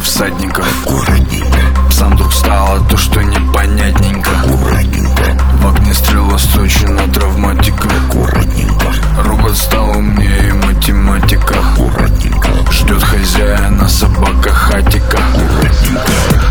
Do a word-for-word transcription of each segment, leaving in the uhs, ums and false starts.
всадников. Аккуратненько. Псам вдруг стало то, что непонятненько. Аккуратненько. В огне стрела сточена травматика. Аккуратненько. Робот стал умнее математика. Аккуратненько. Ждет хозяина собака хатика. Аккуратненько.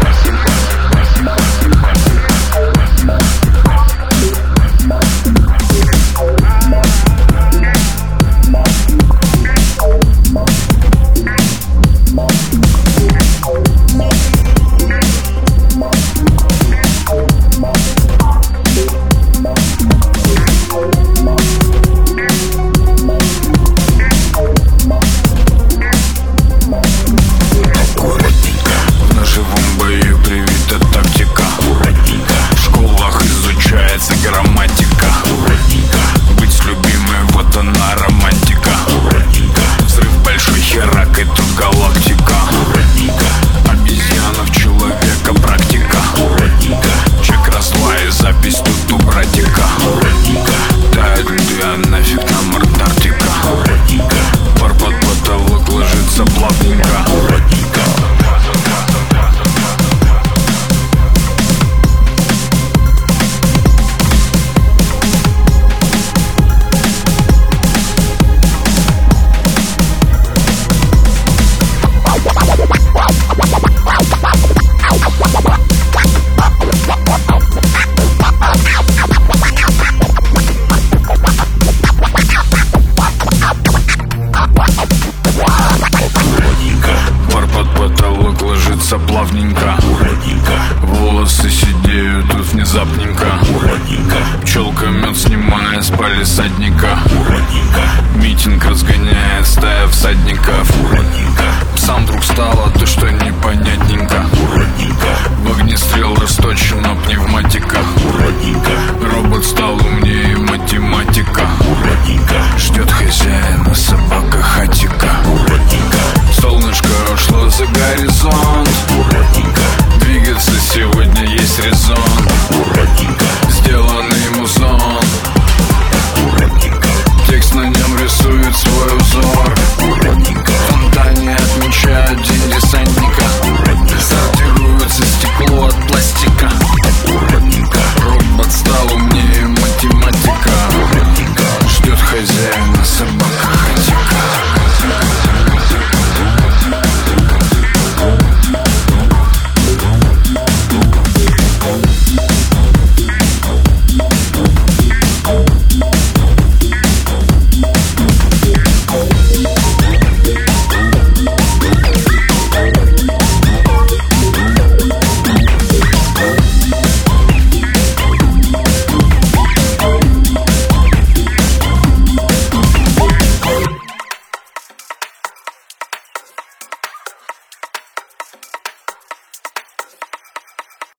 Грамматика. Аккуратненько. Быть с любимой, вот она романтика. Аккуратненько. Взрыв большой херак, и тут галактика. Аккуратненько. Обезьяна в человека практика. Аккуратненько. Чек разлай, запись тут у братика. Аккуратненько. Тает льды, а нафиг нам Антарктика. Аккуратненько. Пар под потолок ложится плавненько. Аккуратненько. Ложится плавненько. Аккуратненько. Волосы сидеют тут внезапненько. Аккуратненько. Пчелка мед снимая с палисадника.